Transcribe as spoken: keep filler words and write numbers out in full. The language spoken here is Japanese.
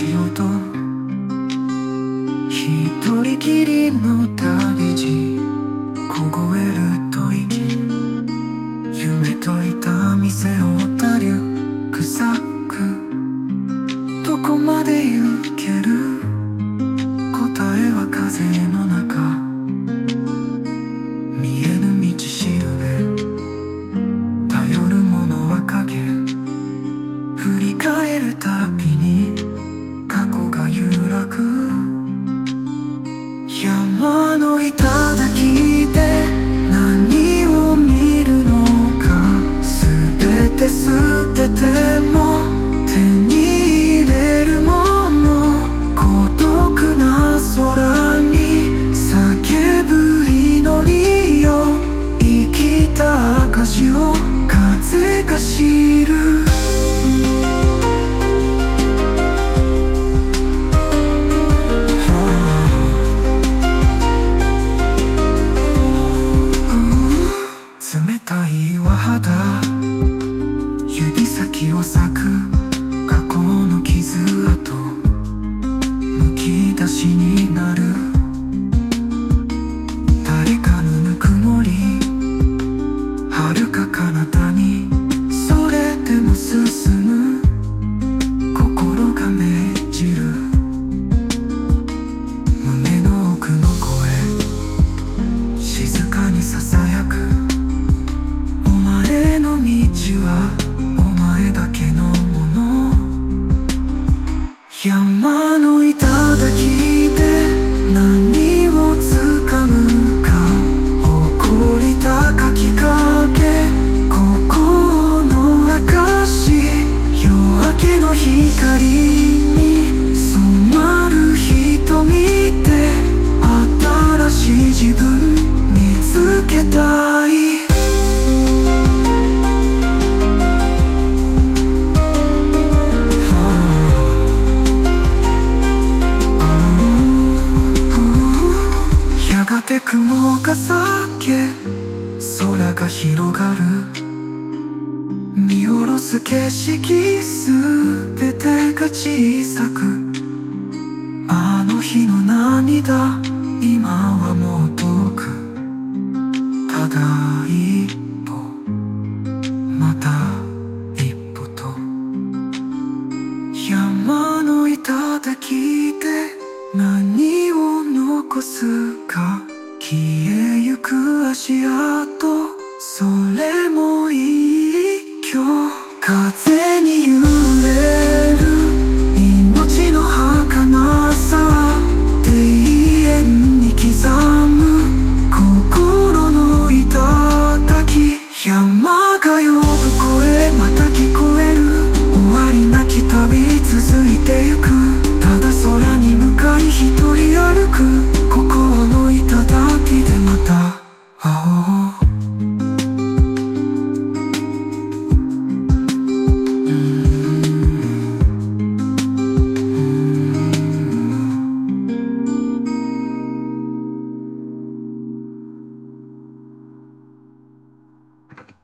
しようと一人きりの旅路凍える吐息夢といた店をたりゅくさくどこまで行ける答えは風の中見えぬ道しるべ頼るものは影振り返るたびに過去が揺らぐ山の頂で何を見るのか全て捨てても手に入れるもの孤独な空に叫ぶ祈りよ生きた証を風が知る冷たい岩肌指先を裂く過去の傷跡むき出しになる誰かのぬくもり遥か彼方にそれでも進む心が命じる胸の奥の声静かにささやくお前の道はお前だけのもの山の頂で何を掴むか誇り高き影心の証夜明けの光に染まる瞳で新しい自分見つけたいやがて雲が裂け空が広がる見下ろす景色すべてが小さくあの日の涙今はもう遠くただ一歩また一歩と山の頂で何を残すか消え